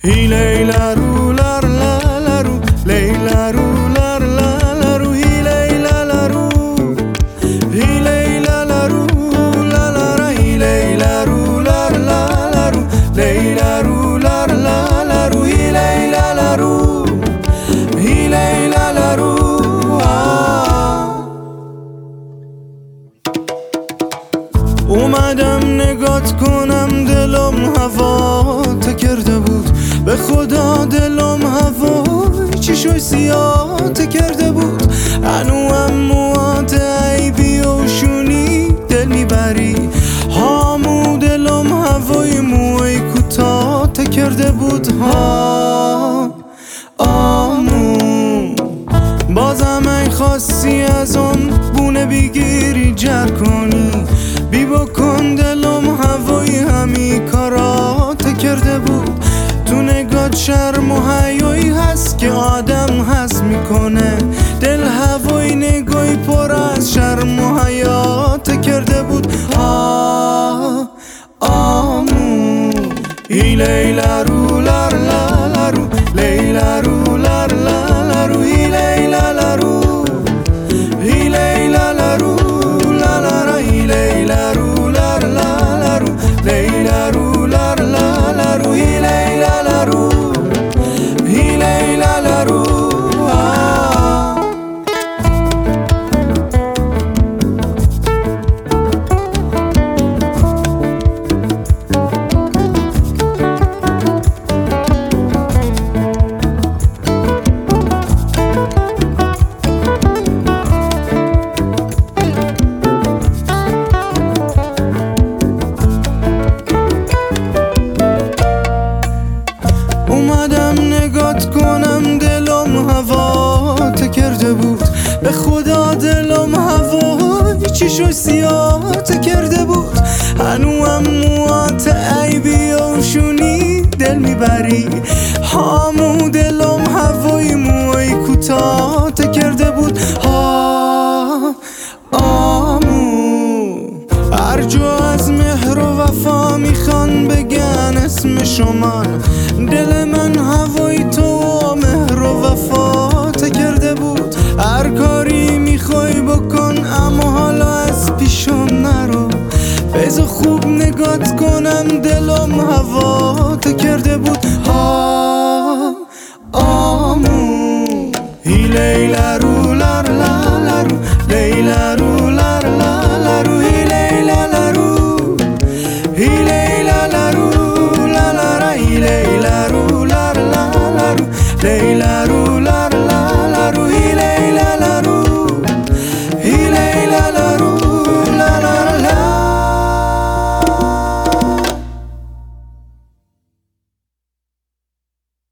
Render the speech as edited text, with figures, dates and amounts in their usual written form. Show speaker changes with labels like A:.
A: He Layla ru lar la la ru, Layla ru lar la la ru, he Layla la ru, he Layla la ru la la ra, he Layla ru lar la la ru, Layla ru lar la la ru, he Layla la ru, he Layla la ru. اومدم نگات کنم دلم هوا کرده بود، به خدا دلم هوای چشوی سیاه کرده بود. هنوزم موات عیبی و شونی دل میبری، هامو دلم هوای موی کوتاه کرده بود. آمو بازم ای خواستی از اون بونه بگیری جر کنی، بی بکن دلم هوای همی کارات کرده بود. تو نگات شرم و حیایی هست که آدم هست میکنه، دل هوای نگاهی پر از شرم و حیات کرده بود. آمو ای لیلا رو لر لا لا رو، لیلا رو لر لا لا رو، ای لیلا لا رو، ای لیلا لا رو لا لا را، ای لیلا رو لر لا لا رو، لیلا رو لر لا لا رو، ای لیلا لا رو، ای لیلا لا رو. اومدم نگات کنم دلم هوا کرده بود، به خدا دلم هوا چشو سیاه کرده بود. هنوزم موات عیبی و شونی دل میبری، هامو دلم هوای موی کوتاه کرده بود. آمو هر جا از مهر و وفا میخوان بگن اسم شما، دل من هوای تو مهر و وفا کرده بود. هر کاری میخوای بکن اما حالا از پیشم نرو، بذار خوب نگات کنم دلم هوا کرده بود. آمو ای لیلا رو لر لا لا رو، لیلا رو لر لا لا رو، ای لیلا لا رو، ای لیلا لا رو لا لا را، ای لیلا رو لر لا لا رو، لیلا